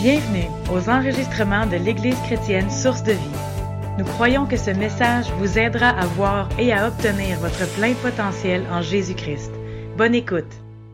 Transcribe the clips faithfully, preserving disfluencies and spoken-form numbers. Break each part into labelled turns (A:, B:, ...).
A: Bienvenue aux enregistrements de l'Église chrétienne Source de Vie. Nous croyons que ce message vous aidera à voir et à obtenir votre plein potentiel en Jésus-Christ. Bonne écoute.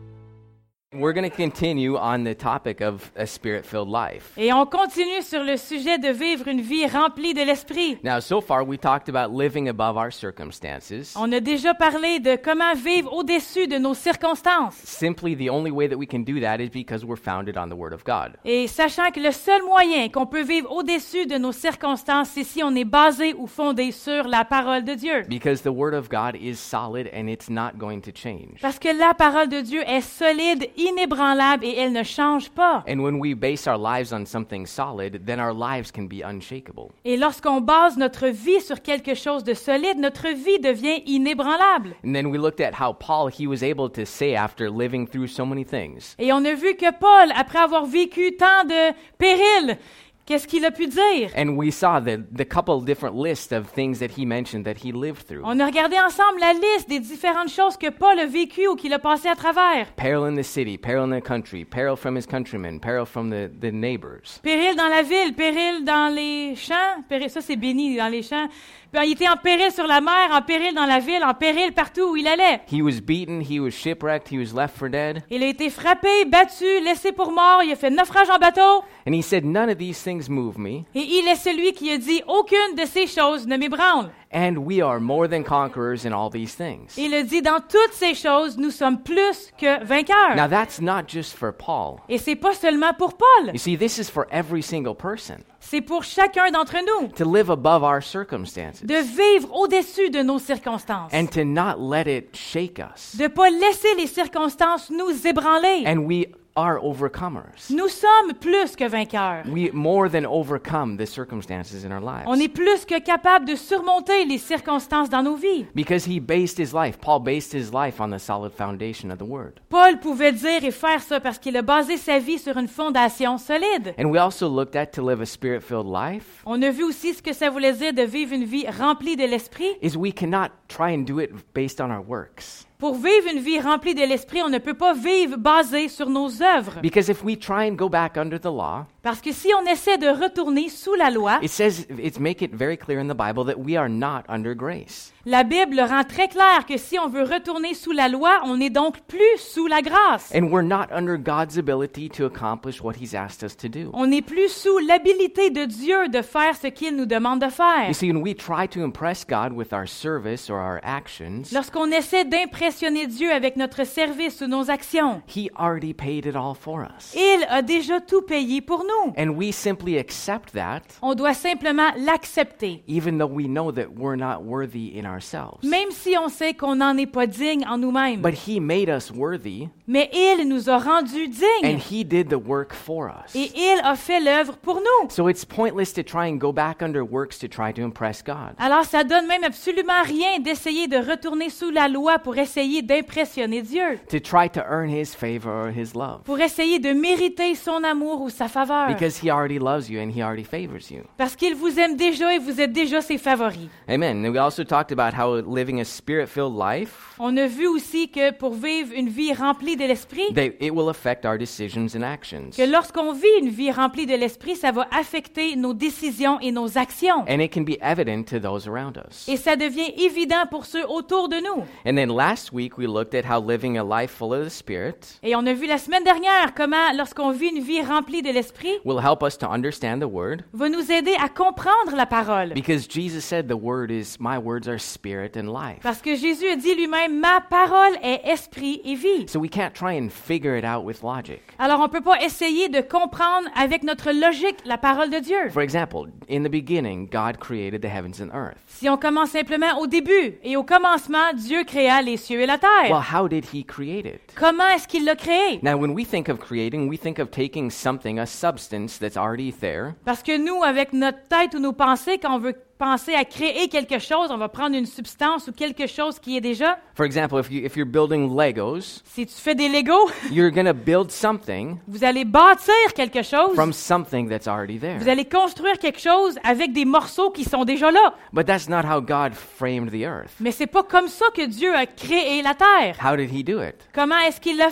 B: We're going to continue on the topic of a spirit-filled life.
C: Et on continue sur le sujet de vivre une vie remplie de l'Esprit.
B: Now, so far, we talked about living above our circumstances.
C: On a déjà parlé de comment vivre au-dessus de nos circonstances.
B: Simply, the only way that we can do that is because we're founded on the Word of God.
C: Et sachant que le seul moyen qu'on peut vivre au-dessus de nos circonstances, c'est si on est basé ou fondé sur la parole de Dieu.
B: Because the Word of God is solid and it's not going to change.
C: Parce que la parole de Dieu est solide, inébranlable et elle ne change pas.
B: And when we base our lives on something solid, then our lives can be unshakable.
C: Et lorsqu'on base notre vie sur quelque chose de solide, notre vie devient inébranlable.
B: And then we looked at how Paul, he was able to say after living through so many things.
C: Et on a vu que Paul, après avoir vécu tant de périls, qu'est-ce qu'il a pu dire?
B: And we saw the, the couple different lists of things that he mentioned that he lived through.
C: On a regardé ensemble la liste des différentes choses que Paul a vécues ou qu'il a passé à travers.
B: Peril in the city, peril in the country, peril from his countrymen, peril from the, the neighbors.
C: Péril dans la ville, péril dans les champs. Péril, ça, c'est béni dans les champs. Il était en péril sur la mer, en péril dans la ville, en péril partout où il allait.
B: He was beaten, he was shipwrecked, he was left for dead.
C: Il a été frappé, battu, laissé pour mort. Il a fait naufrage en bateau.
B: And he said, none of these things move me.
C: Et il est celui qui a dit, aucune de ces choses ne m'ébranle.
B: And we are more than conquerors in all these things.
C: Il a dit, dans toutes ces choses, nous sommes plus que vainqueurs.
B: Now that's not just for Paul.
C: Et c'est pas seulement pour Paul.
B: You see, this is for every single person.
C: C'est pour chacun d'entre nous.
B: To live above our circumstances.
C: De vivre au-dessus de nos circonstances.
B: And to not let it shake us.
C: De pas laisser les circonstances nous ébranler.
B: And we are overcomers.
C: Nous sommes plus que vainqueurs.
B: We more than overcome the circumstances in our lives.
C: On est plus que capable de surmonter les circonstances dans nos vies.
B: Because he based his life, Paul based his life on the solid foundation of the Word.
C: Paul pouvait dire et faire ça parce qu'il a basé sa vie sur une fondation solide.
B: And we also looked at to live a spirit-filled life.
C: On a vu aussi ce que ça voulait dire de vivre une vie remplie de l'Esprit.
B: Is we cannot try and do it based on our works.
C: Pour vivre une vie remplie de l'Esprit, on ne peut pas vivre basé sur nos œuvres.
B: Because if we try and go back under the law,
C: parce que si on essaie de retourner sous la loi,
B: it says, it's make it very clear in the Bible that we are not under grace.
C: La Bible rend très clair que si on veut retourner sous la loi, on n'est donc plus sous la grâce.
B: And we're not under God's ability to accomplish what He's asked us to do.
C: On n'est plus sous l'habilité de Dieu de faire ce qu'il nous demande de faire.
B: You see, when we try to impress God with our service or our actions,
C: lorsqu'on essaie d'impressionner Dieu avec notre service ou nos actions,
B: He already paid it all for us.
C: Il a déjà tout payé pour nous.
B: And we simply accept that.
C: On doit simplement l'accepter.
B: Even though we know that we're not worthy in ourselves.
C: Même si on sait qu'on n'en est pas digne en nous-mêmes.
B: But He made us worthy.
C: Mais il nous a rendus dignes.
B: And He did the work for us.
C: Et il a fait l'œuvre pour nous.
B: So it's pointless to try and go back under works to try to impress God.
C: Alors ça donne même absolument rien d'essayer de retourner sous la loi pour essayer d'impressionner Dieu.
B: To try to earn His favor or His love.
C: Pour essayer de mériter son amour ou sa faveur.
B: Because He already loves you and He already favors you.
C: Parce qu'il vous aime déjà et vous êtes déjà ses favoris.
B: Amen. And we also talked about how living a spirit-filled life.
C: On a vu aussi que pour vivre une vie remplie de l'Esprit,
B: they, it will affect our decisions and actions.
C: Que lorsqu'on vit une vie remplie de l'Esprit, ça va affecter nos décisions et nos actions.
B: And it can be evident to those around us.
C: Et ça devient évident pour ceux autour de nous.
B: And then last week we looked at how living a life full of the Spirit.
C: Et on a vu la semaine dernière comment lorsqu'on vit une vie remplie de l'Esprit,
B: will help us to understand the Word.
C: Va nous aider à comprendre la parole.
B: Because Jesus said the Word is my words are spirit and life.
C: Parce que Jésus a dit lui-même, ma parole est esprit et vie.
B: So we can't try and figure it out with logic.
C: Alors on peut pas essayer de comprendre avec notre logique la parole de Dieu.
B: For example, in the beginning, God created the heavens and earth.
C: Si on commence simplement au début et au commencement, Dieu créa les cieux et la terre.
B: Well, how did He create it?
C: Comment est-ce qu'il l'a créé?
B: Now, when we think of creating, we think of taking something, a substance that's already there.
C: Parce que nous, avec notre tête ou nos pensées, quand on veut penser à créer quelque chose, on va prendre une substance ou quelque chose qui est déjà.
B: For example, if you if you're building Legos,
C: si tu fais des Legos,
B: you're going to build something.
C: Vous allez bâtir quelque chose.
B: From something that's already there.
C: Vous allez construire quelque chose avec des morceaux qui sont déjà là.
B: But that's not how God framed the earth.
C: Mais c'est pas comme ça que Dieu a créé la terre.
B: How did He do it?
C: Comment est-ce qu'il l'a fait?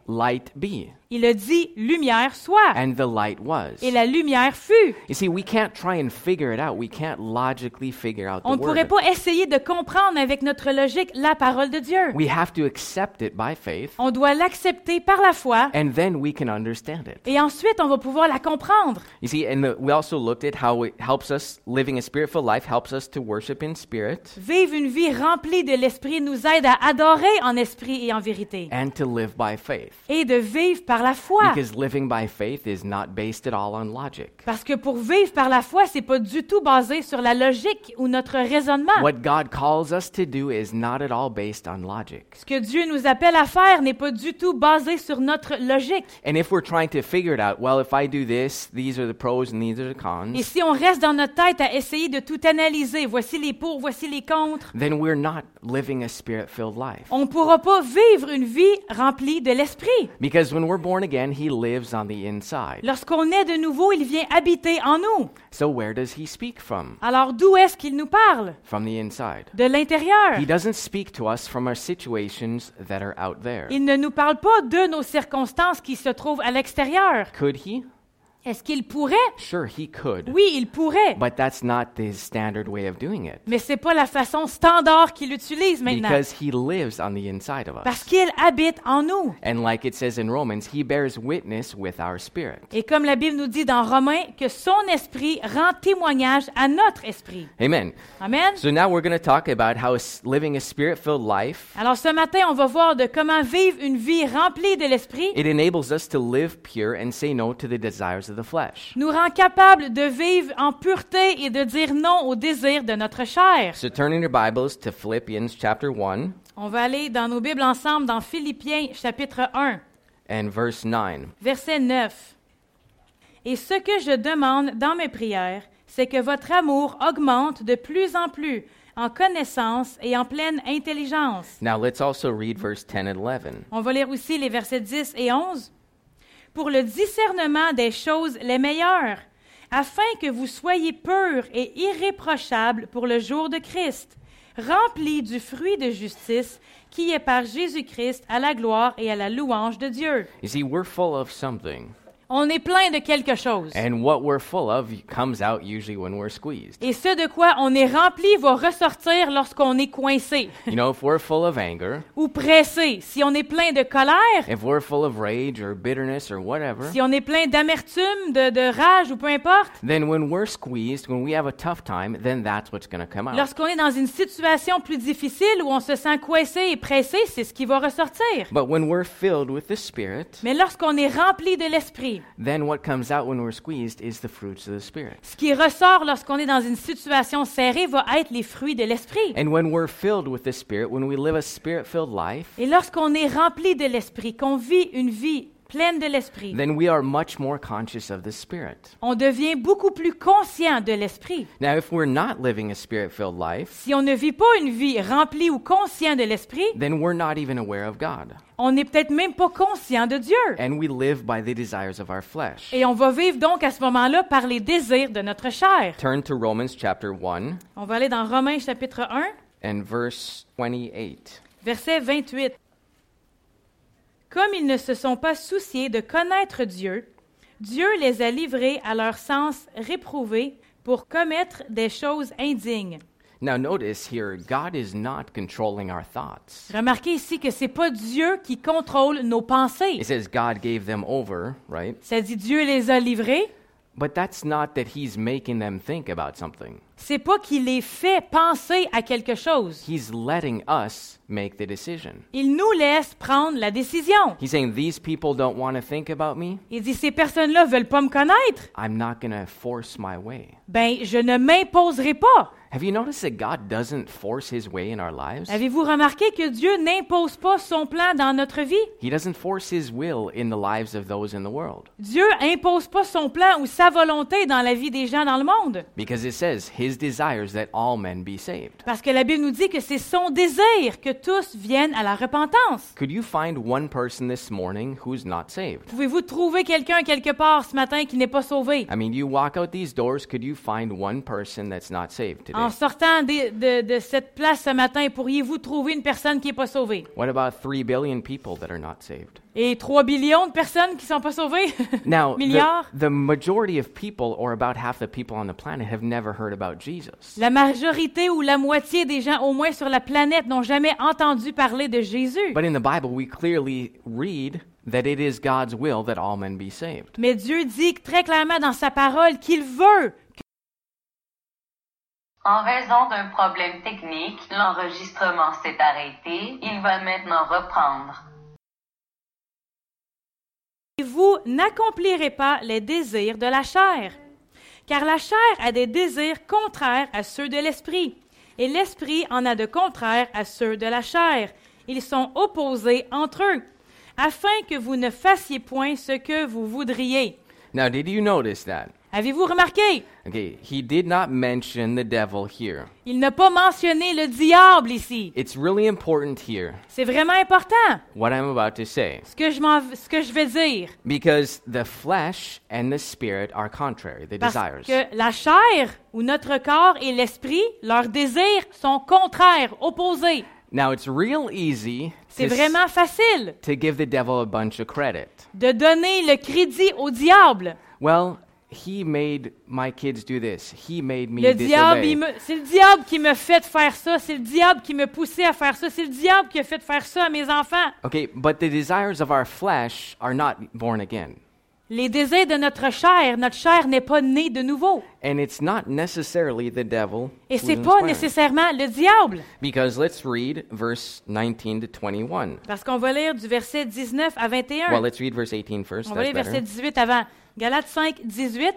B: light be.
C: Il a dit « lumière soit ».
B: And the light was.
C: Et la lumière fut.
B: You see, we can't try and figure it out. We can't logically figure out the
C: On ne pourrait
B: word.
C: pas essayer de comprendre avec notre logique la parole de Dieu.
B: We have to accept it by faith,
C: On doit l'accepter par la foi
B: and then we can understand it.
C: et ensuite on va pouvoir la comprendre.
B: You see, and the, we also looked at how it helps us, living a spirit-filled life helps us to worship in spirit
C: Vivre une vie remplie de l'Esprit nous aide à adorer en esprit et en vérité.
B: and to live by faith.
C: Et de vivre par la foi.
B: Because living by faith is not based at all on logic.
C: Parce que pour vivre par la foi, c'est pas du tout basé sur la logique ou notre raisonnement.
B: What God calls us to do is not at all based on logic.
C: Ce que Dieu nous appelle à faire n'est pas du tout basé sur notre logique.
B: And if we're trying to figure it out, well, if I do this, these are the pros and these are the
C: Et
B: cons,
C: si on reste dans notre tête à essayer de tout analyser, voici les pour, voici les contre,
B: then we're not living a spirit-filled life.
C: on ne pourra pas vivre une vie remplie de l'Esprit.
B: Because when we're born again, He lives on the inside.
C: Lorsqu'on est de nouveau, il vient habiter en nous.
B: So where does He speak from?
C: Alors d'où est-ce qu'il nous parle?
B: From the inside.
C: De l'intérieur.
B: He doesn't speak to us from our situations that are out there.
C: Il ne nous parle pas de nos circonstances qui se trouvent à l'extérieur.
B: Could He?
C: Est-ce qu'il pourrait?
B: Sure, He could.
C: Oui, il pourrait.
B: But that's not the standard way of doing it.
C: Mais c'est pas la façon standard qu'il utilise maintenant.
B: Because He lives on the inside of
C: Parce
B: us.
C: qu'il habite en nous.
B: And like it says in Romans, He bears witness with our spirit.
C: Et comme la Bible nous dit dans Romains, que son esprit rend témoignage à notre esprit.
B: Amen.
C: Amen.
B: So now we're going to talk about how s- living a spirit-filled life,
C: Alors ce matin, on va voir de comment vivre une vie remplie de l'esprit
B: it enables us to live pure and say no to the desires of the flesh.
C: nous rend capables de vivre en pureté et de dire non aux désirs de notre chair.
B: So turn in your Bibles to Philippians chapter one
C: On va aller dans nos Bibles ensemble dans Philippiens chapitre un,
B: and verse nine.
C: verset neuf. Et ce que je demande dans mes prières, c'est que votre amour augmente de plus en plus en connaissance et en pleine intelligence.
B: Now let's also read verse ten and eleven.
C: On va lire aussi les versets dix et onze. Pour le discernement des choses les meilleures, afin que vous soyez purs et irréprochables pour le jour de Christ, remplis du fruit de justice qui est par Jésus-Christ à la gloire et à la louange de Dieu.
B: You see, we're full of something.
C: On est plein de quelque chose.
B: And what we're full of comes out usually when we're squeezed.
C: Et ce de quoi on est rempli va ressortir lorsqu'on est coincé
B: You know, if we're full of anger,
C: ou pressé. Si on est plein de colère,
B: if we're full of rage or bitterness or whatever,
C: si on est plein d'amertume, de, de rage ou peu importe,
B: then when we're squeezed, when we have a tough time, then that's what's going to come out.
C: lorsqu'on est dans une situation plus difficile où on se sent coincé et pressé, c'est ce qui va ressortir.
B: But when we're filled with the Spirit,
C: Mais lorsqu'on est rempli de l'Esprit,
B: then what comes out when we're squeezed is the fruits of the Spirit.
C: ce qui ressort lorsqu'on est dans une situation serrée va être les fruits de l'Esprit.
B: And when we're filled with the Spirit, when we live a Spirit-filled life,
C: Et lorsqu'on est rempli de l'Esprit, qu'on vit une vie pleine de l'Esprit,
B: then we are much more conscious of the Spirit.
C: on devient beaucoup plus conscient de l'Esprit.
B: Now, if we're not living a Spirit-filled life,
C: Si on ne vit pas une vie remplie ou conscient de l'Esprit,
B: then we're not even aware of God.
C: on n'est peut-être même pas conscient de Dieu.
B: And we live by the desires of our flesh.
C: Et on va vivre donc à ce moment-là par les désirs de notre chair.
B: Turn to Romans chapter one
C: On va aller dans Romains chapitre un,
B: and verse twenty-eight.
C: verset vingt-huit. Comme ils ne se sont pas souciés de connaître Dieu, Dieu les a livrés à leur sens réprouvé pour commettre des choses indignes.
B: Now notice here, God is not controlling our thoughts.
C: Remarquez ici que c'est pas Dieu qui contrôle nos pensées.
B: It says God gave them over, right?
C: Ça dit Dieu les a livrés.
B: But that's not that He's making them think about something.
C: C'est pas qu'il les fait penser à quelque chose.
B: He's letting us make the decision.
C: Il nous laisse prendre la décision.
B: He's saying, these people don't want to think about me.
C: Il dit, ces personnes-là veulent pas me connaître.
B: I'm not going to force my way.
C: Ben, je ne m'imposerai pas.
B: Have you noticed that God doesn't force His way in our lives?
C: Avez-vous remarqué que Dieu n'impose pas son plan dans notre vie?
B: He doesn't force His will in the lives of those in the world.
C: Dieu impose pas son plan ou sa volonté dans la vie des gens dans le monde.
B: Because it says, His desire is that all men be saved.
C: Parce que la Bible nous dit que c'est son désir que tous viennent à la repentance.
B: Could you find one person this morning who's not saved?
C: Pouvez-vous trouver quelqu'un quelque part ce matin qui n'est pas sauvé?
B: I mean, you walk out these doors, could you find one person that's not saved today?
C: En sortant de, de, de cette place ce matin, pourriez-vous trouver une personne qui n'est pas sauvée?
B: What about three billion people that are not saved?
C: Et trois billions de personnes qui ne sont pas sauvées?
B: Now, the,
C: Milliards?
B: the majority of people, or about half the people on the planet, have never heard about Jesus.
C: La majorité ou la moitié des gens, au moins sur la planète, n'ont jamais entendu parler de Jésus.
B: But in the Bible, we clearly read that it is God's will that all men be saved.
C: Mais Dieu dit très clairement dans sa parole qu'il veut.
D: En raison d'un problème technique, l'enregistrement s'est arrêté. Il va maintenant reprendre.
C: Vous n'accomplirez pas les désirs de la chair, car la chair a des désirs contraires à ceux de l'esprit, et l'esprit en a de contraires à ceux de la chair. Ils sont opposés entre eux, afin que vous ne fassiez point ce que vous voudriez.
B: Now, did you notice that?
C: Avez-vous remarqué?
B: Okay, he did not mention the devil here.
C: Il n'a pas mentionné le diable ici.
B: It's really important here,
C: C'est vraiment important,
B: what I'm about to say,
C: ce que je, m'en- ce que je vais dire.
B: because the flesh and the spirit are contrary, the
C: Parce
B: desires.
C: que la chair, ou notre corps et l'esprit, leurs désirs sont contraires, opposés.
B: Now, it's real easy
C: C'est
B: to, s-
C: vraiment facile
B: to give the devil a bunch of credit.
C: de donner le crédit au diable.
B: Well, he made my kids do this. He made me
C: Le diable,
B: disobey.
C: il me- c'est le diable qui me fait faire ça. C'est le diable qui me poussait à faire ça. C'est le diable qui a fait faire ça à mes enfants.
B: Okay, but the desires of our flesh are not born again.
C: Les désirs de notre chair, notre chair n'est pas née de nouveau.
B: And it's not necessarily the devil
C: Et
B: who's
C: c'est pas
B: inspiring.
C: nécessairement le diable.
B: Because let's read verse nineteen to twenty-one.
C: Parce qu'on va lire du verset dix-neuf à vingt et un.
B: Well, let's read verse eighteen first.
C: On va
B: That's
C: lire verset
B: better.
C: dix-huit avant. Galates cinq, dix-huit.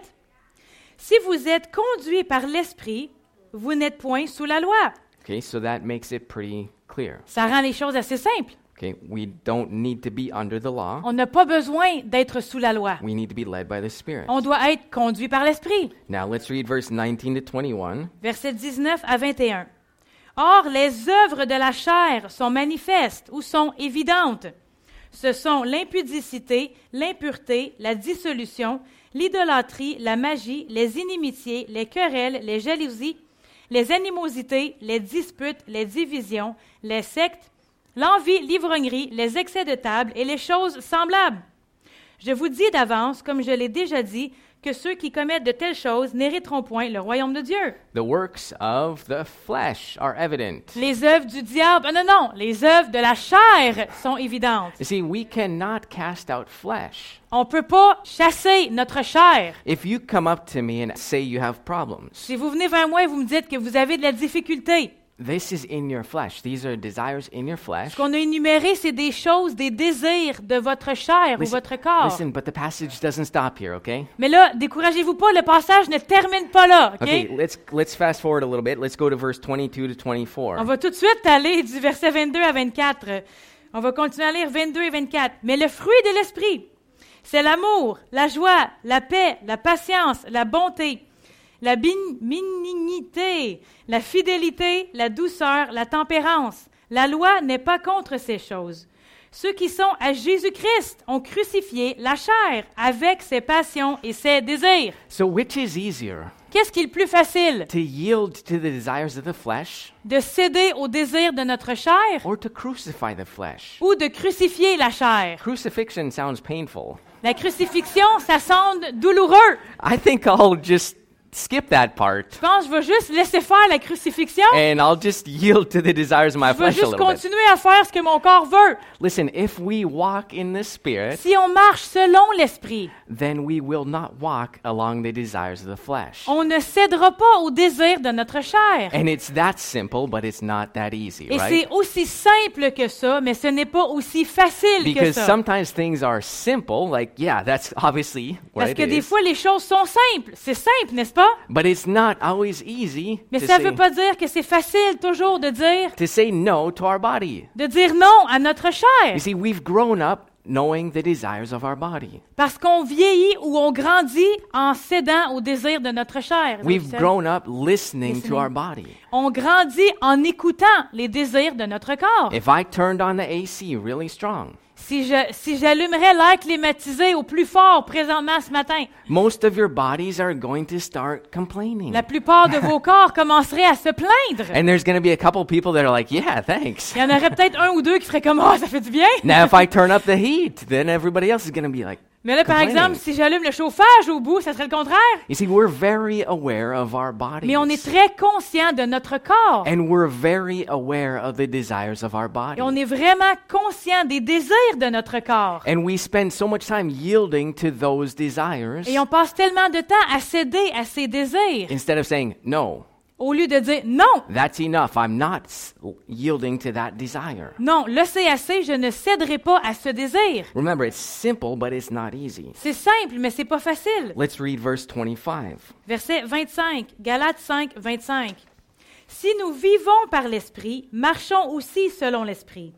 C: Si vous êtes conduits par l'Esprit, vous n'êtes point sous la loi.
B: Okay, so that makes it pretty clear.
C: Ça rend les choses assez simples.
B: Okay, we don't need to be under the law.
C: On n'a pas besoin d'être sous la loi.
B: We need to be led by the Spirit.
C: On doit être conduit par l'Esprit.
B: Now let's read verse nineteen to twenty-one.
C: Versets dix-neuf à vingt et un. Or, les œuvres de la chair sont manifestes ou sont évidentes. Ce sont l'impudicité, l'impureté, la dissolution, l'idolâtrie, la magie, les inimitiés, les querelles, les jalousies, les animosités, les disputes, les divisions, les sectes, l'envie, l'ivrognerie, les excès de table et les choses semblables. Je vous dis d'avance, comme je l'ai déjà dit, que ceux qui commettent de telles choses n'hériteront point le royaume de Dieu.
B: The works of the flesh are evident.
C: Les œuvres du diable, non, non, les œuvres de la chair sont évidentes.
B: You see, we cannot cast out flesh.
C: On ne peut pas chasser notre chair.
B: If you come up to me and say you have problems,
C: Si vous venez vers moi et vous me dites que vous avez de la difficulté,
B: this is in your flesh. These are desires in your flesh.
C: ce qu'on a énuméré, c'est des choses, des désirs de votre chair ou
B: Listen,
C: votre corps.
B: listen, but the passage doesn't stop here, okay?
C: Mais là, découragez-vous pas, le passage ne termine pas là, OK?
B: Okay, let's let's fast forward a little bit. Let's go to verse twenty-two to twenty-four.
C: On va tout de suite aller du verset vingt-deux à vingt-quatre. On va continuer à lire vingt-deux et vingt-quatre. Mais le fruit de l'esprit, c'est l'amour, la joie, la paix, la patience, la bonté, la bin- benignité, la fidélité, la douceur, la tempérance. La loi n'est pas contre ces choses. Ceux qui sont à Jésus-Christ ont crucifié la chair avec ses passions et ses désirs.
B: So which is easier,
C: Qu'est-ce qui est le plus facile?
B: to yield to the desires of the flesh
C: De céder aux désirs de notre chair
B: or to crucify the flesh?
C: ou de crucifier la chair?
B: Crucifixion sounds painful.
C: La crucifixion, ça sonne douloureux.
B: I think I'll just skip that part
C: Je pense que je vais juste laisser faire la crucifixion.
B: and I'll just yield to the desires of my
C: Je vais
B: flesh a
C: juste
B: little bit.
C: continuer à faire ce que mon corps veut.
B: Listen, if we walk in the Spirit,
C: Si on marche selon l'Esprit,
B: then we will not walk along the desires of the flesh.
C: on ne cédera pas aux désirs de notre chair.
B: And it's that simple, but it's not that easy,
C: Et
B: right?
C: c'est aussi simple que ça, mais ce n'est pas aussi facile que
B: Because
C: ça.
B: sometimes things are simple, like, yeah, that's obviously what
C: Parce
B: it
C: que des
B: is.
C: fois, les choses sont simples. C'est simple, n'est-ce pas?
B: But it's not always easy
C: Mais
B: to
C: ça ne
B: say,
C: veut pas dire que c'est facile toujours de dire,
B: to say no to our body.
C: de dire non à notre chair.
B: You see, we've grown up knowing the desires of our body.
C: Parce qu'on vieillit ou on grandit en cédant aux désirs de notre chair.
B: We've grown up listening
C: Listening.
B: to our body.
C: On grandit en écoutant les désirs de notre corps.
B: If I turned on the A C really strong,
C: Si je si j'allumerais l'air climatisé au plus fort présentement ce matin,
B: most of your bodies are going to start complaining.
C: la plupart de vos corps commenceraient à se plaindre.
B: And there's going to be a couple people that are like, yeah, thanks.
C: Il y en aurait peut-être un ou deux qui feraient comme « Oh, ça fait du bien! »
B: Now, if I turn up the heat, then everybody else is going to be like,
C: Mais là, par
B: complaining.
C: exemple, si j'allume le chauffage au bout, ça serait le contraire.
B: You see, we're very aware of our bodies.
C: Mais on est très conscient de notre corps.
B: And we're very aware of the desires of our body.
C: Et on est vraiment conscient des désirs de notre corps.
B: And we spend so much time yielding to those desires
C: Et on passe tellement de temps à céder à ces désirs,
B: instead of saying, no,
C: au lieu de dire « Non,
B: that's enough. I'm not s- yielding to that desire.
C: non, là c'est assez, je ne céderai pas à ce désir. »
B: Remember, it's simple, but it's not easy.
C: C'est simple, mais c'est pas facile.
B: Let's read verse twenty-five.
C: Verset vingt-cinq, Galates cinq, vingt-cinq. « Si nous vivons par l'Esprit, marchons aussi selon l'Esprit.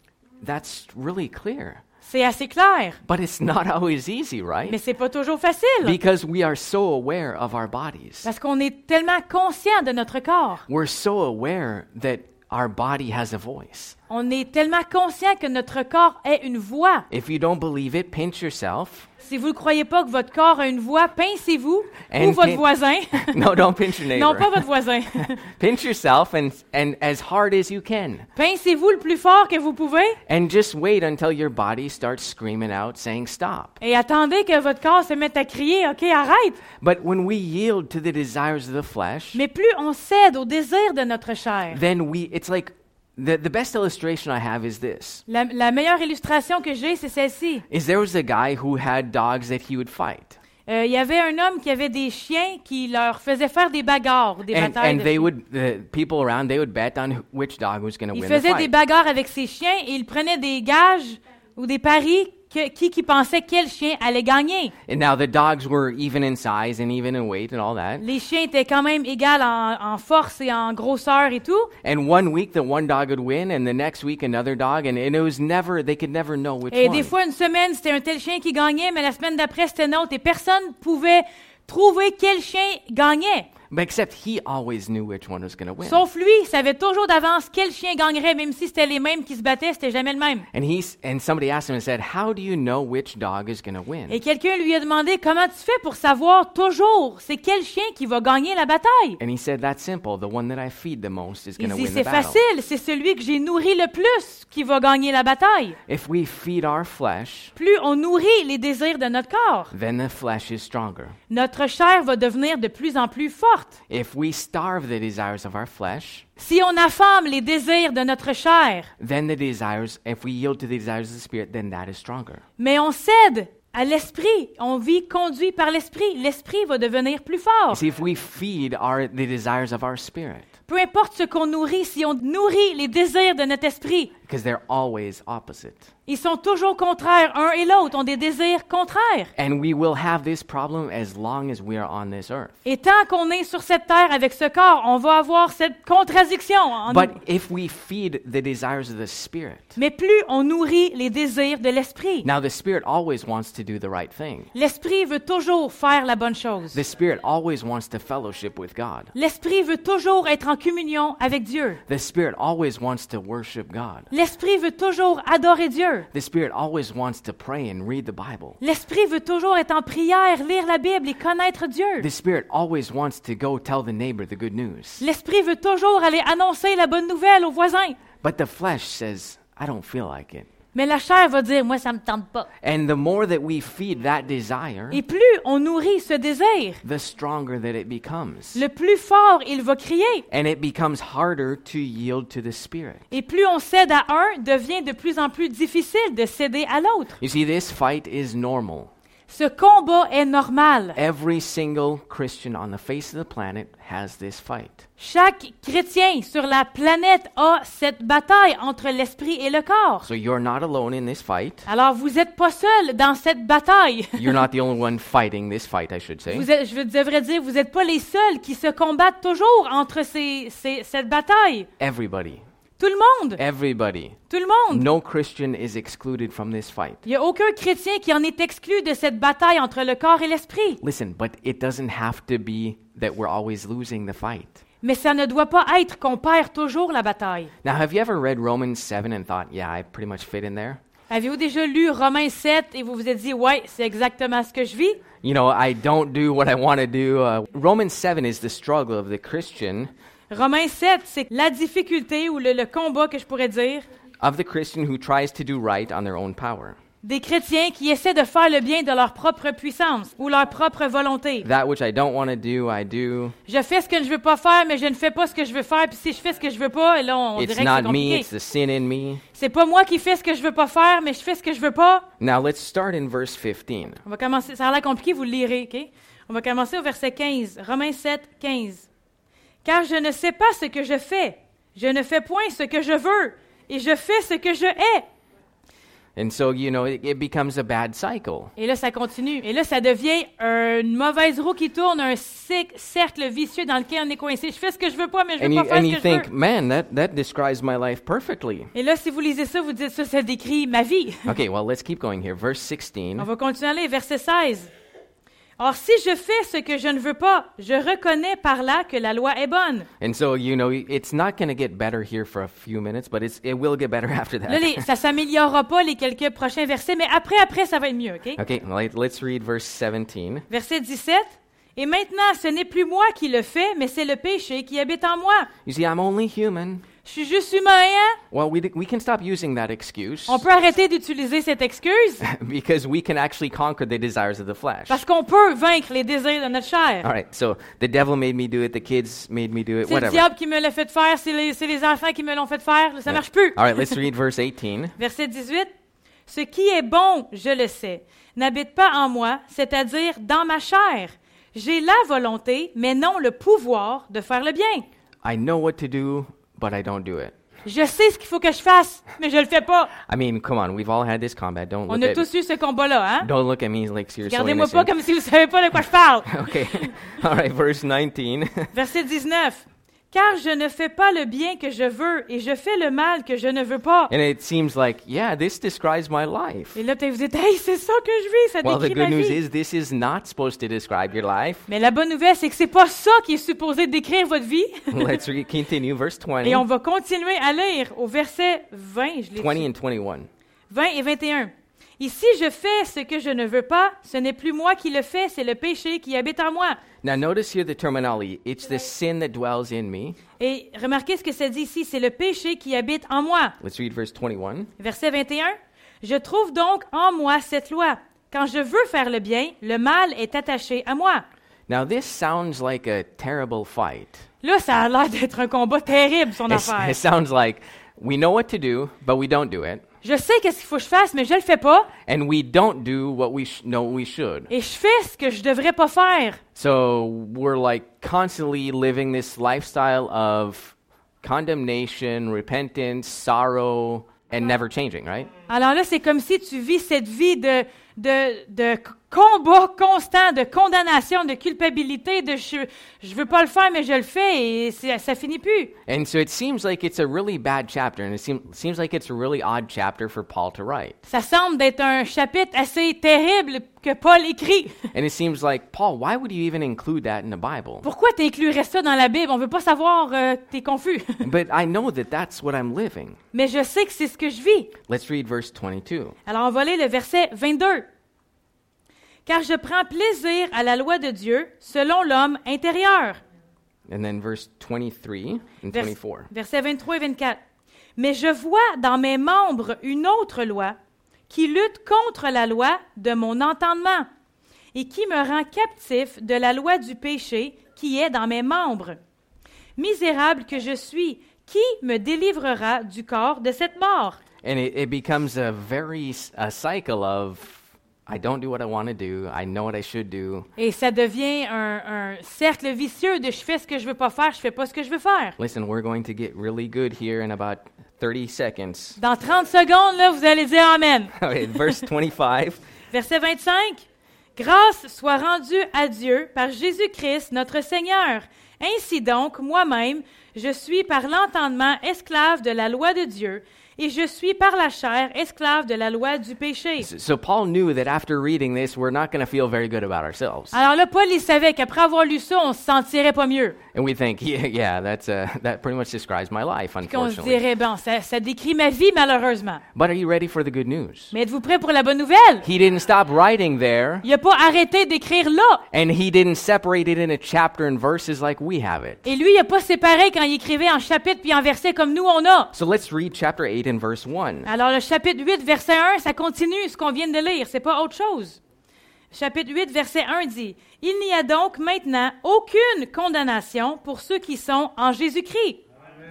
B: That's really clear. »
C: C'est assez clair,
B: But it's not always easy, right?
C: mais c'est pas toujours facile.
B: Because we are so aware of our bodies.
C: Parce qu'on est tellement conscient de notre corps.
B: We're so aware that our body has a voice.
C: On est tellement conscient que notre corps est une voix.
B: If you don't believe it, pinch yourself.
C: Si vous ne croyez pas que votre corps a une voix, pincez-vous
B: And
C: ou votre
B: pin-
C: voisin.
B: No, don't pinch your neighbor.
C: Non, pas votre voisin.
B: Pinch yourself and, and as hard as you can.
C: Pincez-vous le plus fort que vous pouvez
B: And just wait until your body starts screaming out, saying stop.
C: et attendez que votre corps se mette à crier, OK, arrête.
B: But when we yield to the desires of the flesh,
C: Mais plus on cède aux désirs de notre chair.
B: then we, it's like, the, the best illustration I have is this.
C: La, la meilleure illustration que j'ai, c'est celle-ci.
B: Is there was a guy who had dogs that he would fight.
C: Euh, Il y avait un homme qui avait des chiens qui leur faisaient faire des bagarres, des
B: And,
C: batailles.
B: and
C: de
B: they
C: chiens.
B: would, the people around, they would bet on who- which dog was going to
C: Il
B: win the
C: faisait des
B: fight.
C: bagarres avec ses chiens et il prenait des gages ou des paris que, qui qui pensait quel chien allait gagner.
B: And now the dogs were even in size and even in weight and all that.
C: Les chiens étaient quand même égaux en, en force et en grosseur et tout.
B: And one week the one dog would win, and the next week another dog, and, and it was never, they could never know which
C: Et
B: one.
C: des fois, une semaine, c'était un tel chien qui gagnait, mais la semaine d'après, c'était un autre. Et personne pouvait trouver quel chien gagnait.
B: But except he always knew which one was going to win.
C: Sauf lui, il savait toujours d'avance quel chien gagnerait, même si c'était les mêmes qui se battaient, c'était jamais le même.
B: And he's and somebody asked him and said, "How do you know which dog is going to win?"
C: Et quelqu'un lui a demandé, comment tu fais pour savoir toujours c'est quel chien qui va gagner la bataille?
B: And he said, "That's simple. The one that I feed the most is
C: Il
B: going to
C: dit,
B: win the
C: c'est
B: battle."
C: facile, c'est celui que j'ai nourri le plus qui va gagner la bataille.
B: If we feed our flesh,
C: Plus on nourrit les désirs de notre corps,
B: then the flesh is stronger.
C: notre chair va devenir de plus en plus forte.
B: If we starve the desires of our flesh,
C: Si on affame les désirs de notre chair,
B: then the desires, if we yield to the desires of the spirit, then that is stronger.
C: mais on cède à l'esprit, on vit conduit par l'esprit, l'esprit va devenir plus fort.
B: You see, if we feed our the desires of our spirit,
C: Peu importe ce qu'on nourrit, si on nourrit les désirs de notre esprit,
B: because they're always opposite.
C: ils sont toujours contraires, un et l'autre ont des désirs contraires.
B: And we will have this problem as long as we are on this earth.
C: Et tant qu'on est sur cette terre avec ce corps, on va avoir cette contradiction. en nous.
B: But if we feed the desires of the spirit,
C: Mais plus on nourrit les désirs de l'esprit,
B: now the spirit always wants to do the right thing.
C: l'esprit veut toujours faire la bonne chose.
B: The spirit always wants to fellowship with God.
C: L'esprit veut toujours être en communion avec Dieu.
B: The spirit always wants to worship God.
C: L'esprit veut toujours adorer Dieu.
B: The spirit always wants to pray and read the Bible.
C: L'esprit veut toujours être en prière, lire la Bible et connaître Dieu.
B: The spirit always wants to go tell the neighbor the good news.
C: L'esprit veut toujours aller annoncer la bonne nouvelle aux voisins.
B: But the flesh says, I don't feel like it.
C: Mais la chair va dire, moi, ça me tente pas.
B: And the more that we feed that desire,
C: Et plus on nourrit ce désir,
B: the stronger that it becomes.
C: le plus fort il va crier.
B: And it becomes harder to yield to the spirit.
C: Et plus on cède à un, devient de plus en plus difficile de céder à l'autre.
B: You see, this fight is normal.
C: Ce combat est normal.
B: Every single Christian on the face of the planet has this fight.
C: Chaque chrétien sur la planète a cette bataille entre l'esprit et le corps.
B: So you're not alone in this fight.
C: Alors, vous n'êtes pas seul dans cette bataille.
B: You're not the only one fighting this fight, I should say.
C: Vous êtes, je devrais dire, vous n'êtes pas les seuls qui se combattent toujours entre ces, ces, cette bataille.
B: Everybody.
C: Tout le monde.
B: Everybody.
C: Tout le monde.
B: No Christian is excluded from this fight.
C: Il n'y a aucun chrétien qui en est exclu de cette bataille entre le corps et l'esprit.
B: Listen, but it doesn't have to be that we're always losing the fight.
C: Mais ça ne doit pas être qu'on perd toujours la bataille.
B: Now, have you ever read Romans seven and thought, yeah, I pretty much fit in there?
C: Avez-vous déjà lu Romains sept et vous vous êtes dit, ouais, c'est exactement ce que je vis?
B: You know, I don't do what I want to do. Uh, Romans seven is the struggle of the Christian,
C: Romains sept, c'est la difficulté ou le, le combat que je pourrais dire
B: of the Christian who tries to do right on their own power.
C: des chrétiens qui essaient de faire le bien de leur propre puissance ou leur propre volonté.
B: That which I don't want to do, I do.
C: Je fais ce que je veux pas faire, mais je ne fais pas ce que je veux faire. Puis si je fais ce que je veux pas, et là, on
B: It's
C: dirait que c'est
B: not me,
C: compliqué.
B: it's the sin in me.
C: C'est pas moi qui fais ce que je veux pas faire, mais je fais ce que je veux pas.
B: Now let's start in verse fifteen.
C: On va commencer. Ça a l'air compliqué, vous le lirez, OK? On va commencer au verset quinze. Romains sept, quinze. Car je ne sais pas ce que je fais. Je ne fais point ce que je veux. Et je fais ce que je hais.
B: And so, you know, it, it becomes a bad cycle.
C: Et là, ça continue. Et là, ça devient une mauvaise roue qui tourne, un cer- cercle vicieux dans lequel on est coincé. Je fais ce que je veux pas, mais je veux
B: And
C: pas
B: you,
C: faire
B: and
C: ce
B: you
C: que je veux.
B: think, man, that, that describes my life perfectly.
C: Et là, si vous lisez ça, vous dites ça, ça décrit ma vie.
B: Okay, well, let's keep going here. Verse
C: On
B: sixteen.
C: va continuer à aller, verset seize. Or, si je fais ce que je ne veux pas, je reconnais par là que la loi est bonne.
B: And so, you know, it's not going to get better here for a few minutes, but it's, it will get better after
C: Là,
B: that.
C: les, ça s'améliorera pas les quelques prochains versets, mais après, après, ça va être mieux, OK?
B: Okay, well, let's read verse seventeen.
C: Verset dix-sept. Et maintenant, ce n'est plus moi qui le fais, mais c'est le péché qui habite en moi.
B: You see, I'm only human.
C: Je suis juste humain, hein?
B: Well, we, we can stop using that excuse
C: On peut arrêter d'utiliser cette excuse
B: because we can actually conquer the desires of the flesh.
C: parce qu'on peut vaincre les désirs de notre chair.
B: All right, so the devil made me do it, the kids made me do it,
C: C'est le
B: whatever.
C: diable qui me l'a fait faire, c'est les, c'est les enfants qui me l'ont fait faire. Ça marche plus.
B: All right, let's read verse eighteen.
C: Verset dix-huit. Ce qui est bon, je le sais, n'habite pas en moi, c'est-à-dire dans ma chair. J'ai la volonté, mais non le pouvoir de faire le bien.
B: I know what to do, but I don't do it.
C: Je sais ce qu'il faut que je fasse, mais je le fais pas.
B: I mean, come on, we've all had this combat. Don't
C: On
B: look
C: a
B: at
C: tous eu ce combat-là, hein?
B: don't look at me like you're so
C: Regardez-moi pas
B: innocent.
C: comme si vous savez pas de quoi je parle.
B: Okay. All right, verse nineteen.
C: Verset dix-neuf. Car je ne fais pas le bien que je veux et je fais le mal que je ne veux pas.
B: And it seems like, yeah, this describes my life.
C: Et là, peut-être vous dites, hey, c'est ça que je vis, ça
B: Well, the
C: décrit ma
B: good news
C: vie.
B: is this is not supposed to describe your life.
C: Mais la bonne nouvelle, c'est que c'est pas ça qui est supposé décrire votre vie.
B: Let's re- continue, verse twenty.
C: Et on va continuer à lire au verset vingt, je l'ai
B: twenty
C: dit.
B: and twenty-one.
C: vingt et vingt et un. Ici, je fais ce que je ne veux pas, ce n'est plus moi qui le fais, c'est le péché qui habite en moi.
B: Now notice here the terminology. It's the sin that dwells in me.
C: Et remarquez ce que ça dit ici, c'est le péché qui habite en moi.
B: Let's read verse twenty-one.
C: Verset vingt et un. Je trouve donc en moi cette loi. Quand je veux faire le bien, le mal est attaché à moi.
B: Now this sounds like a terrible fight.
C: Là, ça a l'air d'être un combat terrible, son
B: It's-
C: affaire.
B: it sounds like we know what to do, but we don't do it.
C: Je sais qu'est-ce qu'il faut que je fasse, mais je le fais pas.
B: And we don't do what we sh- know we should.
C: Et je fais ce que je devrais pas faire.
B: So we're like constantly living this lifestyle of condemnation, repentance, sorrow, and never changing, right?
C: Alors là, c'est comme si tu vis cette vie de, de, de c- combat constant, de condamnation, de culpabilité, de je, je veux pas le faire, mais je le fais et c'est- ça finit plus.
B: And so it seems like it's a really bad chapter, and it seem, seems like it's a really odd chapter for Paul to write.
C: Ça semble d'être un chapitre assez terrible que Paul écrit.
B: And it seems like, Paul, why would you even include that in the Bible?
C: Pourquoi t'inclurais ça dans la Bible? On veut pas savoir, euh, t'es confus.
B: But I know that that's what I'm living.
C: Mais je sais que c'est ce que je vis.
B: Let's read verse twenty-two.
C: Alors on va lire le verset vingt-deux. Car je prends plaisir à la loi de Dieu selon l'homme intérieur.
B: And then verse twenty-three and
C: Vers-
B: twenty-four.
C: Versets vingt-trois et vingt-quatre. Mais je vois dans mes membres une autre loi qui lutte contre la loi de mon entendement et qui me rend captif de la loi du péché qui est dans mes membres. Misérable que je suis, qui me délivrera du corps de cette mort?
B: And it, it becomes a very s- a cycle of I don't do what I want to do. I know what I should do.
C: Et ça devient un, un cercle vicieux de je fais ce que je veux pas faire, je fais pas ce que je veux faire.
B: Listen, we're going to get really good here in about thirty seconds.
C: Dans trente secondes, là, vous allez dire Amen.
B: Okay, verse twenty-five.
C: Verset vingt-cinq. Grâce soit rendue à Dieu par Jésus-Christ, notre Seigneur. Ainsi donc, moi-même, je suis par l'entendement esclave de la loi de Dieu, et je suis par la chair esclave de la loi du péché.
B: So Paul knew that after reading this, we're not going to feel very good about ourselves.
C: Alors là, Paul, il savait qu'après avoir lu ça, on se sentirait pas mieux.
B: And we think, yeah, yeah, that's uh, that pretty much describes my life,
C: Puis qu'on se
B: unfortunately.
C: dirait, bon, ça, ça décrit ma vie, malheureusement.
B: But are you ready for the good news?
C: Mais êtes-vous prêts pour la bonne nouvelle?
B: He didn't stop writing there,
C: Il n'a pas arrêté d'écrire là.
B: and he didn't separate it into chapter and verses like we have it.
C: Et lui, il n'a pas séparé quand il écrivait en chapitres puis en versets comme nous, on a.
B: So let's read chapter eight and verse one.
C: Alors, le chapitre huit, verset un, ça continue ce qu'on vient de lire. C'est pas autre chose. Chapitre huit, verset un dit, « Il n'y a donc maintenant aucune condamnation pour ceux qui sont en Jésus-Christ. »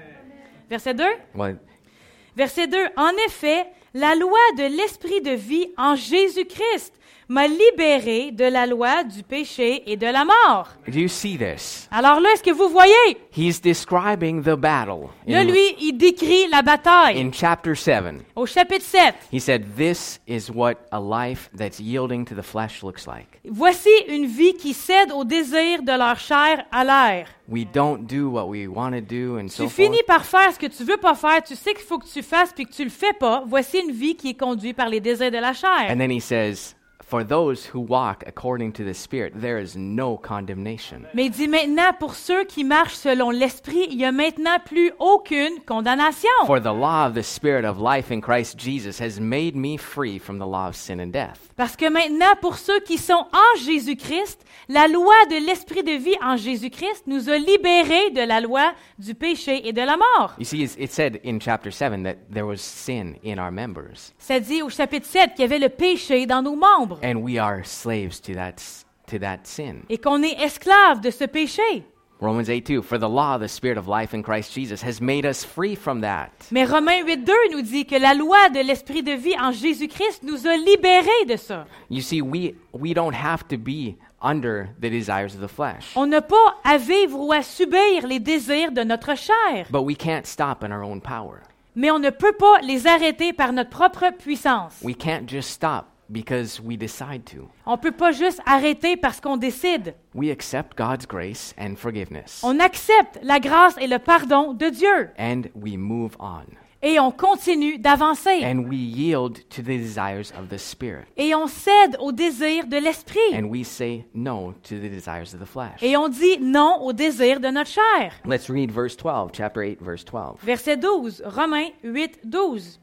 C: Verset deux.
B: Well,
C: Verset deux. « En effet, la loi de l'esprit de vie en Jésus-Christ m'a libéré de la loi du péché et de la mort. »
B: do you see this?
C: Alors là, est-ce que vous voyez?
B: He's describing the battle.
C: Là,
B: In,
C: lui, il décrit la bataille.
B: in chapter seven,
C: Au chapitre sept,
B: he said, "This is what a life that's yielding to the flesh looks like.
C: voici une vie qui cède au désir de leur chair à l'air.
B: We don't do what we want to do, and so
C: Tu
B: forth."
C: finis par faire ce que tu veux pas faire, tu sais qu'il faut que tu fasses puis que tu le fais pas. Voici une vie qui est conduite par les désirs de la chair.
B: And then he says, "For those who walk according to the Spirit, there is no condemnation."
C: Mais il dit maintenant, pour ceux qui marchent selon l'Esprit, il y a maintenant plus aucune condamnation.
B: For the law of the Spirit of life in Christ Jesus has made me free from the law of sin and death.
C: Parce que maintenant, pour ceux qui sont en Jésus-Christ, la loi de l'Esprit de vie en Jésus-Christ nous a libérés de la loi du péché et de la mort.
B: You see, it's- it said in chapter seven that there was sin in our members,
C: Ça dit au chapitre sept qu'il y avait le péché dans nos membres
B: and we are slaves to that s- to that sin.
C: et qu'on est esclave de ce péché.
B: Romans eight two, "For the law of the Spirit of life in Christ Jesus has made us free from that."
C: Mais Romains huit deux nous dit que la loi de l'Esprit de vie en Jésus-Christ nous a libérés de ça.
B: You see, we we don't have to be under the desires of the flesh,
C: On n'a pas à vivre ou à subir les désirs de notre chair,
B: but we can't stop in our own power.
C: mais on ne peut pas les arrêter par notre propre puissance.
B: We can't just stop because we decide to.
C: On ne peut pas juste arrêter parce qu'on décide.
B: We accept God's grace and forgiveness,
C: On accepte la grâce et le pardon de Dieu
B: and we move on,
C: et on continue d'avancer
B: and we yield to the desires of the Spirit,
C: et on cède aux désirs de l'Esprit
B: and we say no to the desires of the flesh.
C: et on dit non aux désirs de notre chair.
B: Let's read verse twelve, chapter eight, verse twelve.
C: Verset douze, Romains huit douze.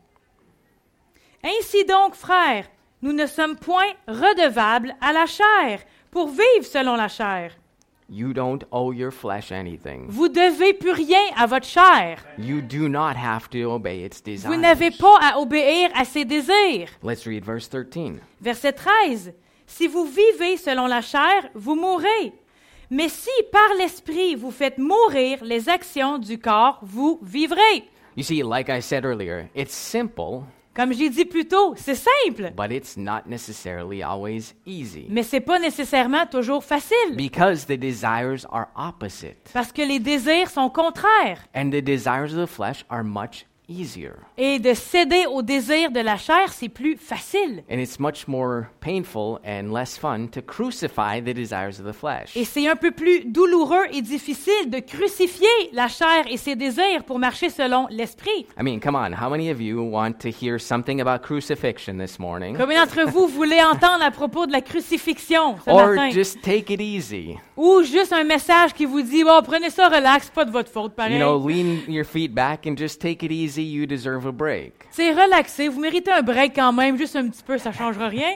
C: Ainsi donc, frères, nous ne sommes point redevables à la chair pour vivre selon la chair.
B: You don't owe your flesh anything.
C: Vous devez plus rien à votre chair.
B: You do not have to obey its desires.
C: Vous n'avez pas à obéir à ses désirs.
B: Let's read verse thirteen.
C: Verset treize. Si vous vivez selon la chair, vous mourrez. Mais si par l'esprit vous faites mourir les actions du corps, vous vivrez.
B: You see, like I said earlier, it's simple,
C: Comme j'ai dit plus tôt, c'est simple,
B: but it's not necessarily always easy.
C: mais c'est pas nécessairement toujours facile.
B: Because the desires are opposite.
C: Parce que les désirs sont contraires.
B: And the desires of the flesh are much easier.
C: Et de céder aux désirs de la chair, c'est plus facile.
B: And it's much more painful and less fun to crucify the desires of the flesh.
C: Et c'est un peu plus douloureux et difficile de crucifier la chair et ses désirs pour marcher selon l'esprit.
B: I mean, come on, how many of you want to hear something about crucifixion this morning?
C: Combien d'entre vous voulez entendre à propos de la crucifixion ce
B: Or
C: matin?
B: just take it easy.
C: Ou juste un message qui vous dit, bon, prenez ça relax, c'est pas de votre faute, pareil.
B: You know, lean your feet back and just take it easy. You deserve a break.
C: C'est relaxé, vous méritez un break quand même, juste un petit peu, ça changera rien.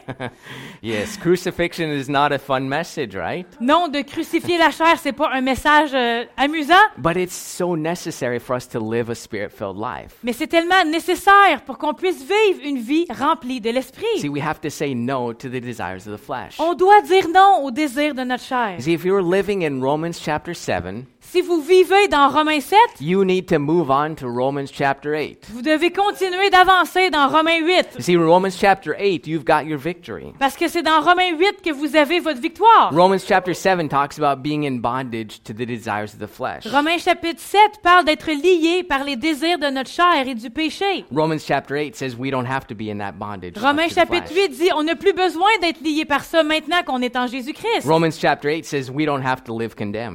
B: Yes, crucifixion is not a fun message, right?
C: Non, de crucifier la chair, c'est pas un message euh, amusant,
B: But it's so necessary for us to live a spirit-filled life.
C: mais c'est tellement nécessaire pour qu'on puisse vivre une vie remplie de l'esprit.
B: See, we have to say no to the desires of the flesh.
C: On doit dire non aux désirs de notre chair.
B: See, if you're living in Romans chapter seven,
C: Si vous vivez dans Romains sept,
B: you need to move on to Romans chapter eight.
C: vous devez continuer d'avancer dans Romains huit.
B: You see, Romans chapter eight, you've got your victory.
C: Parce que c'est dans Romains huit que vous avez votre victoire.
B: Romans chapter seven talks about being in bondage to the desires of the flesh.
C: Romains chapitre sept parle d'être lié par les désirs de notre chair et du péché.
B: Romans chapter eight says we don't have to be in that bondage. up
C: Romains
B: to the
C: chapitre
B: flesh.
C: huit dit on n'a plus besoin d'être lié par ça maintenant qu'on est en Jésus-Christ.
B: Romans chapter eight says we don't have to live condemned.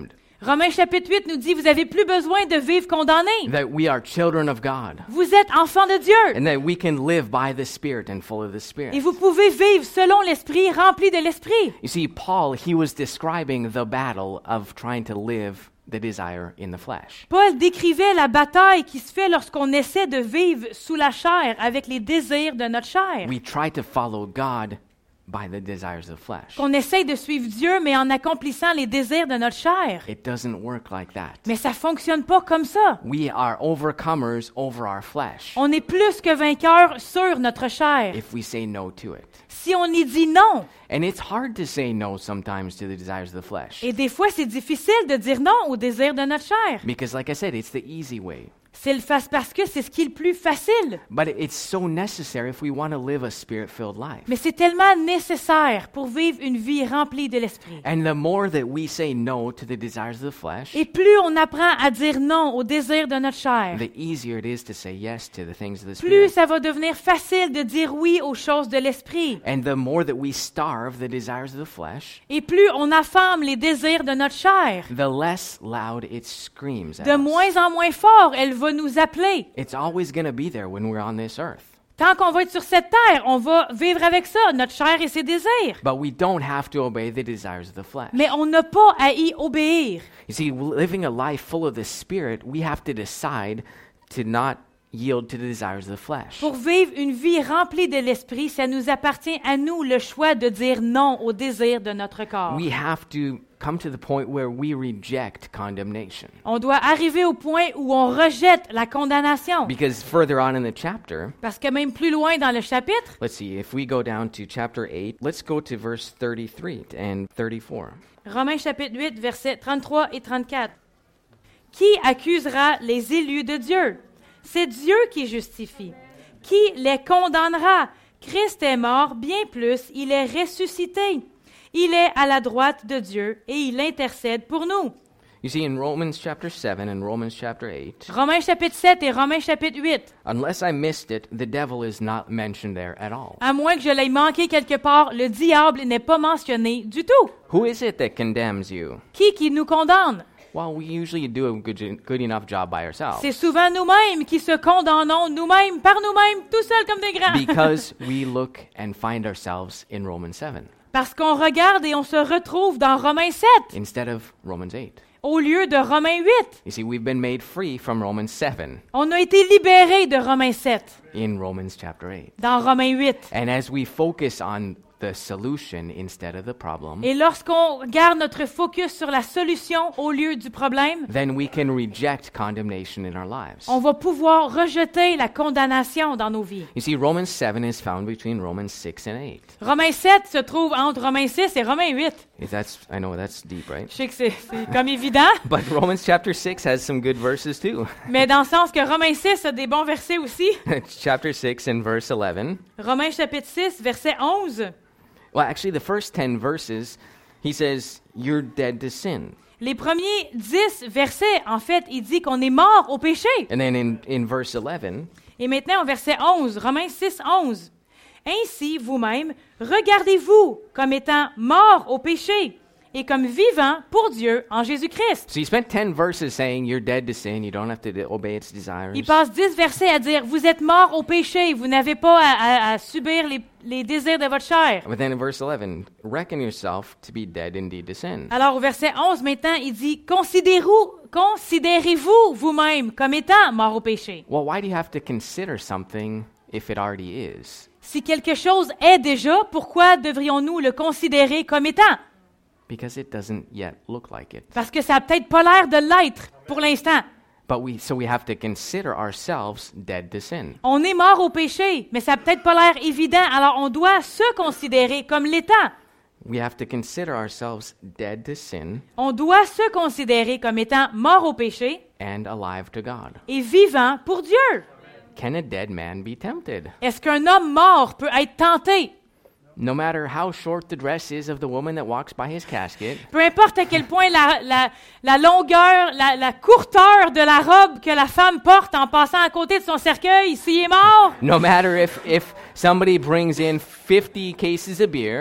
C: Romains chapitre huit nous dit, vous avez plus besoin de vivre condamné.
B: that we are children of God,
C: Vous êtes enfants de Dieu.
B: and that we can live by the Spirit and full of the
C: Et
B: Spirit.
C: vous pouvez vivre selon l'Esprit, rempli de l'Esprit.
B: You see, Paul, he was describing the battle of trying to live the desire in the flesh.
C: Paul décrivait la bataille qui se fait lorsqu'on essaie de vivre sous la chair avec les désirs de notre chair.
B: We try to follow God by the desires of the flesh.
C: Qu'on essaye de suivre Dieu, mais en accomplissant les désirs de notre chair.
B: It doesn't work like that.
C: Mais ça fonctionne pas comme ça.
B: We are overcomers over our flesh
C: On est plus que vainqueurs sur notre chair.
B: if we say no to it.
C: Si on y dit non,
B: And it's hard to say no sometimes to the desires of the flesh.
C: et des fois c'est difficile de dire non aux désirs de notre chair.
B: Because like I said, it's the easy way.
C: C'est le face parce que c'est ce qui est le plus facile.
B: But it's so necessary if we want to live a spirit-filled life.
C: Mais c'est tellement nécessaire pour vivre une vie remplie de l'Esprit.
B: And the more that we say no to the desires of the flesh,
C: Et plus on apprend à dire non aux désirs de notre chair,
B: the easier it is to say yes to the things of the
C: plus
B: Spirit.
C: ça va devenir facile de dire oui aux choses de l'Esprit.
B: And the more that we starve the desires of the flesh,
C: Et plus on affame les désirs de notre chair,
B: the less loud it screams at
C: de
B: us.
C: moins en moins fort, elle va nous appeler.
B: It's always going to be there when we're on this earth.
C: Tant qu'on va être sur cette terre, on va vivre avec ça, notre chair et ses désirs.
B: But we don't have to obey the desires of the flesh.
C: Mais on n'a pas à y obéir.
B: You see, living a life full of the Spirit, we have to decide to not yield to the desires of the flesh.
C: Pour vivre une vie remplie de l'Esprit, ça nous appartient à nous le choix de dire non aux désirs de notre corps.
B: We have to come to the point where we reject condemnation.
C: On doit arriver au point où on rejette la condamnation.
B: Because further on in the chapter,
C: Parce que même plus loin dans le chapitre,
B: let's see, if we go down to chapter eight, let's go to verse thirty-three and thirty-four.
C: Romains chapitre huit, versets trente-trois et trente-quatre. Qui accusera les élus de Dieu? C'est Dieu qui justifie. Qui les condamnera? Christ est mort, bien plus, il est ressuscité. Il est à la droite de Dieu et il intercède pour nous.
B: You see, in Romans chapter seven and Romans chapter eight,
C: Romains chapitre sept et Romains chapitre huit.
B: unless I missed it, the devil is not mentioned there at all.
C: À moins que je l'aie manqué quelque part, le diable n'est pas mentionné du tout.
B: Who is it that condemns you?
C: Qui qui nous condamne?
B: Well, we usually do a good, good enough job by ourselves.
C: C'est souvent nous-mêmes qui se condamnons nous-mêmes, par nous-mêmes, tout seuls comme des grands.
B: Because we look and find ourselves in Romans seven
C: Parce qu'on regarde et on se retrouve dans Romains sept
B: instead of Romans eight.
C: au lieu de Romains huit.
B: You see, we've been made free from Romans seven
C: On a été libérés de Romains sept
B: in Romans chapter eight.
C: dans Romains huit.
B: And as we focus on the solution instead of the problem,
C: Et lorsqu'on garde notre focus sur la solution au lieu du problème,
B: then we can reject condemnation in our lives.
C: on va pouvoir rejeter la condamnation dans nos vies.
B: You see, Romans seven is found between Romans six and eight.
C: Romains sept se trouve entre Romains six et Romains huit.
B: If that's, I know that's deep, right?
C: Je sais que c'est c'est comme évident,
B: But Romans chapter six has some good verses too.
C: mais dans le sens que Romains six a des bons versets aussi.
B: Chapter six and verse eleven.
C: Romains chapitre six, verset onze.
B: Well, actually, the first ten verses, he says, you're dead to sin.
C: Les premiers dix versets, en fait, il dit qu'on est mort au péché.
B: And then in, in verse eleven,
C: Et maintenant, au verset onze, Romains six, onze. Ainsi, vous-même, regardez-vous comme étant morts au péché et comme vivants pour Dieu en Jésus-Christ.
B: so he spent ten verses saying you're dead to sin, you don't have to de- obey its desires.
C: Il passe dix versets à dire, vous êtes morts au péché, vous n'avez pas à, à- à subir les, les désirs de votre chair.
B: But then in verse eleven, reckon yourself to be dead indeed to sin.
C: Alors, au verset onze, maintenant, il dit, considérez-vous, considérez-vous vous-même comme étant morts au péché.
B: Well, why do you have to consider something if it already is?
C: Si quelque chose est déjà, pourquoi devrions-nous le considérer comme étant?
B: Because it doesn't yet look like it.
C: Parce que ça n'a peut-être pas l'air de l'être pour l'instant.
B: But we, so we have to consider ourselves dead to sin.
C: On est mort au péché, mais ça n'a peut-être pas l'air évident, alors on doit se considérer comme l'étant.
B: We have to consider ourselves dead to sin
C: On doit se considérer comme étant mort au péché
B: and alive to God.
C: et vivant pour Dieu.
B: Can a dead man be tempted?
C: Est-ce qu'un homme mort peut être tenté?
B: No matter how short the dress is of the woman that walks by his casket,
C: Peu importe à quel point la, la, la longueur, la, la courteur de la robe que la femme porte en passant à côté de son cercueil, s'il est mort,
B: no matter if, if somebody brings in fifty cases of beer,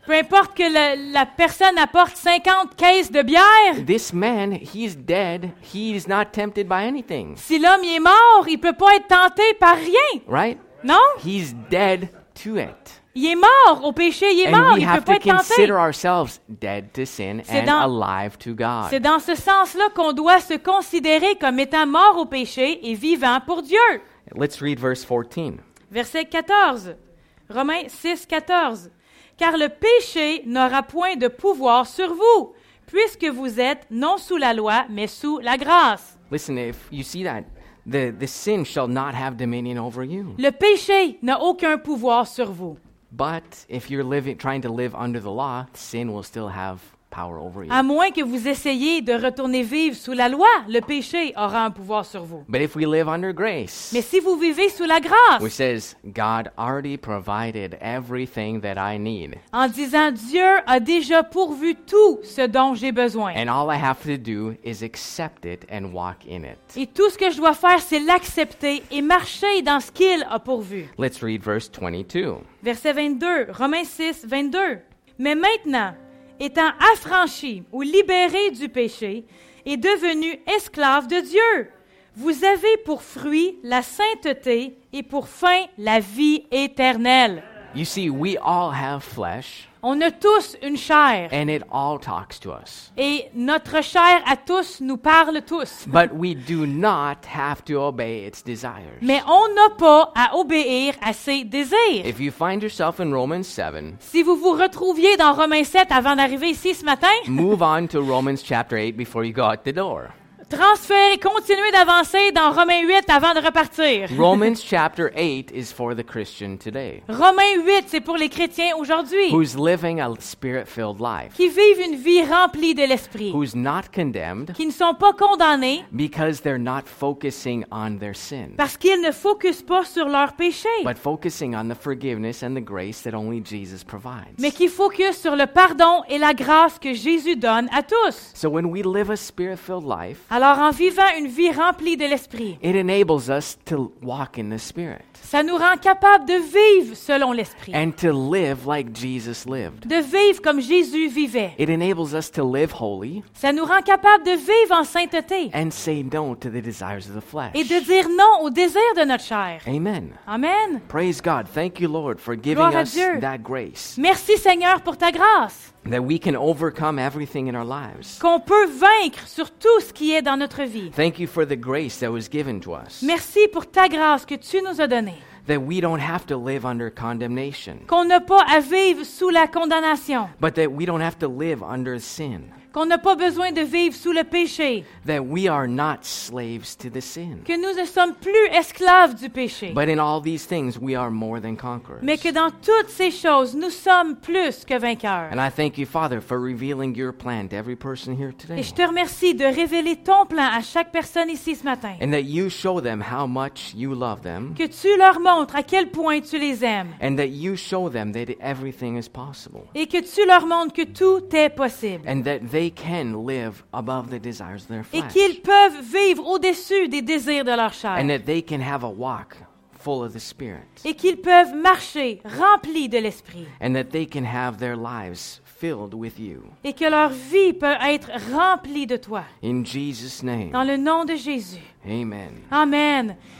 C: Peu importe que la, la personne apporte cinquante caisses de bière,
B: This man, he's dead. He is not tempted by anything,
C: si l'homme il est mort, il peut pas être tenté par rien.
B: right?
C: Non?
B: He's dead to it.
C: Il est mort au péché, il est
B: And
C: mort,
B: we
C: il peut
B: have
C: pas
B: to
C: être tenté.
B: consider ourselves dead to sin
C: C'est
B: and
C: dans-
B: alive to God.
C: C'est dans ce sens-là qu'on doit se considérer comme étant mort au péché et vivant pour Dieu.
B: Let's read verse fourteen.
C: Verset quatorze. Romains six, quatorze. Car le péché n'aura point de pouvoir sur vous, puisque vous êtes non sous la loi, mais sous la grâce.
B: Listen, if you see that, the, the sin shall not have dominion over you.
C: Le péché n'a aucun pouvoir sur vous.
B: But if you're living, trying to live under the law, sin will still have power over you.
C: À moins que vous essayiez de retourner vivre sous la loi, le péché aura un pouvoir sur vous.
B: But if we live under grace,
C: Mais si vous vivez sous la
B: which
C: grâce,
B: says, God already provided everything that I need,
C: en disant Dieu a déjà pourvu tout ce dont j'ai besoin.
B: and all I have to do is accept it and walk in it.
C: Et tout ce que je dois faire, c'est l'accepter et marcher dans ce qu'il a pourvu.
B: Let's read verse twenty-two.
C: Verset vingt-deux, Romains six, vingt-deux. Mais maintenant, étant affranchi ou libéré du péché et devenu esclave de Dieu, vous avez pour fruit la sainteté et pour fin la vie éternelle.
B: You see, we all have flesh,
C: On a tous une chair
B: and it all talks to us.
C: et notre chair à tous nous parle tous.
B: But we do not have to obey its desires.
C: Mais on n'a pas à obéir à ses désirs.
B: If you find yourself in Romans seven,
C: Si vous vous retrouviez dans Romains sept avant d'arriver ici ce matin,
B: move on to Romans chapter eight before you go out the door.
C: transférez, continuez d'avancer dans Romains huit avant de repartir.
B: Romans chapter eight is for the Christian today,
C: Romains huit, c'est pour les chrétiens aujourd'hui
B: who's living a spirit-filled life,
C: qui vivent une vie remplie de l'Esprit,
B: who's not condemned
C: qui ne sont pas condamnés
B: because they're not focusing on their sin,
C: parce qu'ils ne focusent pas sur leur péché,
B: but focusing on the forgiveness and the grace that only Jesus provides.
C: mais qui focusent sur le pardon et la grâce que Jésus donne à tous.
B: So when we live a spirit-filled life,
C: Alors, en vivant une vie remplie de l'Esprit,
B: it enables us to walk in the Spirit
C: ça nous rend capables de vivre selon l'Esprit,
B: and to live like Jesus lived.
C: de vivre comme Jésus vivait.
B: It enables us to live holy
C: Ça nous rend capables de vivre en sainteté
B: and say no to the desires of the flesh.
C: et de dire non au désir de notre chair.
B: Amen.
C: Amen.
B: Praise God. Thank you, Lord, for giving
C: Gloire à
B: us
C: Dieu.
B: that grace,
C: Merci Seigneur pour ta grâce,
B: that we can overcome everything in our lives.
C: qu'on peut vaincre sur tout ce qui est dans notre vie.
B: Thank you for the grace that was given to us,
C: Merci pour ta grâce que tu nous as donnée,
B: that we don't have to live under condemnation,
C: qu'on n'a pas à vivre sous la condamnation,
B: but that we don't have to live under sin,
C: qu'on n'a pas besoin de vivre sous le péché,
B: that we are not slaves to the sin.
C: que nous ne sommes plus esclaves du péché,
B: But in all these things, we are more than conquerors.
C: mais que dans toutes ces choses, nous sommes plus que vainqueurs.
B: And I thank you, Father, for revealing your plan to every person here
C: Et
B: today.
C: je te remercie de révéler ton plan à chaque personne ici ce matin,
B: And that you show them how much you love them.
C: que tu leur montres à quel point tu les aimes,
B: And that you show them that everything is possible.
C: et que tu leur montres que tout est possible,
B: And that they can live above the desires of their
C: et
B: flesh.
C: qu'ils peuvent vivre au-dessus des désirs de leur chair,
B: And that they can have a walk full of the Spirit.
C: et qu'ils peuvent marcher remplis de l'Esprit,
B: And that they can have their lives filled with you.
C: et que leur vie peut être remplie de toi.
B: In Jesus' name,
C: Dans le nom de Jésus.
B: amen.
C: Amen.